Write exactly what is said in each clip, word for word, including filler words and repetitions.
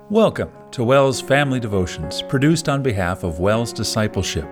Welcome to WELS Family Devotions, produced on behalf of WELS Discipleship.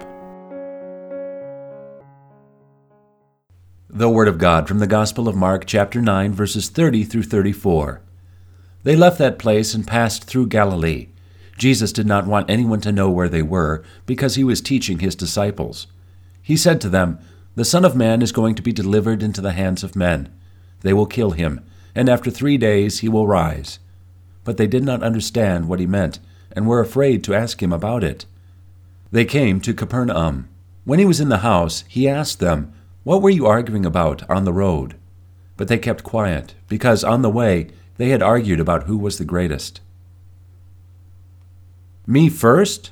The Word of God from the Gospel of Mark, chapter nine, verses thirty through thirty-four. They left that place and passed through Galilee. Jesus did not want anyone to know where they were, because he was teaching his disciples. He said to them, "The Son of Man is going to be delivered into the hands of men. They will kill him, and after three days he will rise." But they did not understand what he meant, and were afraid to ask him about it. They came to Capernaum. When he was in the house, he asked them, "What were you arguing about on the road?" But they kept quiet, because on the way they had argued about who was the greatest. Me first?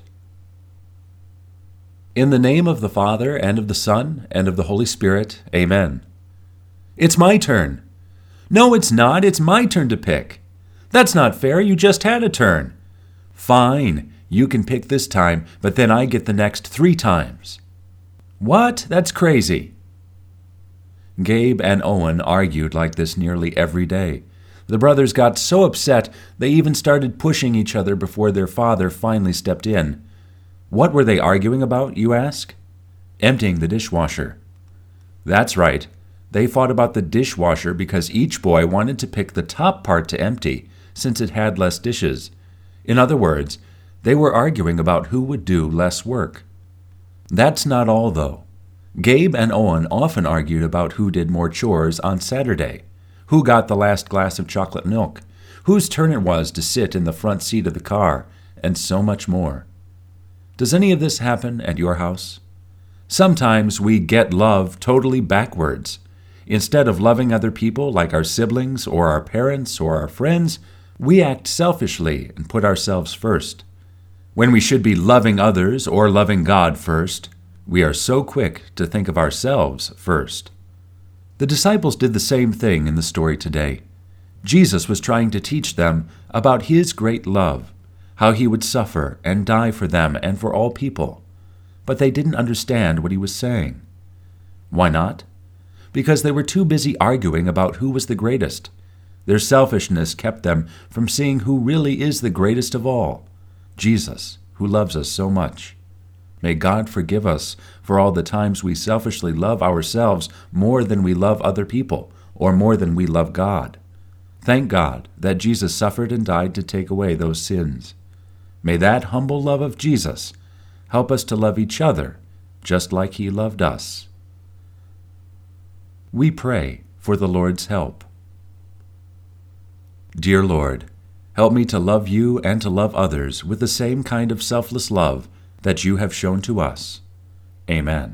In the name of the Father, and of the Son, and of the Holy Spirit, Amen. It's my turn. No, it's not. It's my turn to pick. That's not fair. You just had a turn. Fine. You can pick this time, but then I get the next three times. What? That's crazy. Gabe and Owen argued like this nearly every day. The brothers got so upset they even started pushing each other before their father finally stepped in. What were they arguing about, you ask? Emptying the dishwasher. That's right. They fought about the dishwasher because each boy wanted to pick the top part to empty, since it had less dishes. In other words, they were arguing about who would do less work. That's not all, though. Gabe and Owen often argued about who did more chores on Saturday, who got the last glass of chocolate milk, whose turn it was to sit in the front seat of the car, and so much more. Does any of this happen at your house? Sometimes we get love totally backwards. Instead of loving other people like our siblings or our parents or our friends, we act selfishly and put ourselves first. When we should be loving others or loving God first, we are so quick to think of ourselves first. The disciples did the same thing in the story today. Jesus was trying to teach them about his great love, how he would suffer and die for them and for all people. But they didn't understand what he was saying. Why not? Because they were too busy arguing about who was the greatest. Their selfishness kept them from seeing who really is the greatest of all, Jesus, who loves us so much. May God forgive us for all the times we selfishly love ourselves more than we love other people, or more than we love God. Thank God that Jesus suffered and died to take away those sins. May that humble love of Jesus help us to love each other just like he loved us. We pray for the Lord's help. Dear Lord, help me to love you and to love others with the same kind of selfless love that you have shown to us. Amen.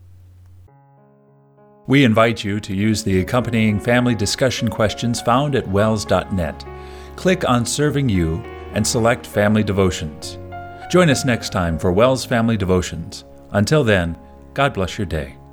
We invite you to use the accompanying family discussion questions found at wels dot net. Click on Serving You and select Family Devotions. Join us next time for WELS Family Devotions. Until then, God bless your day.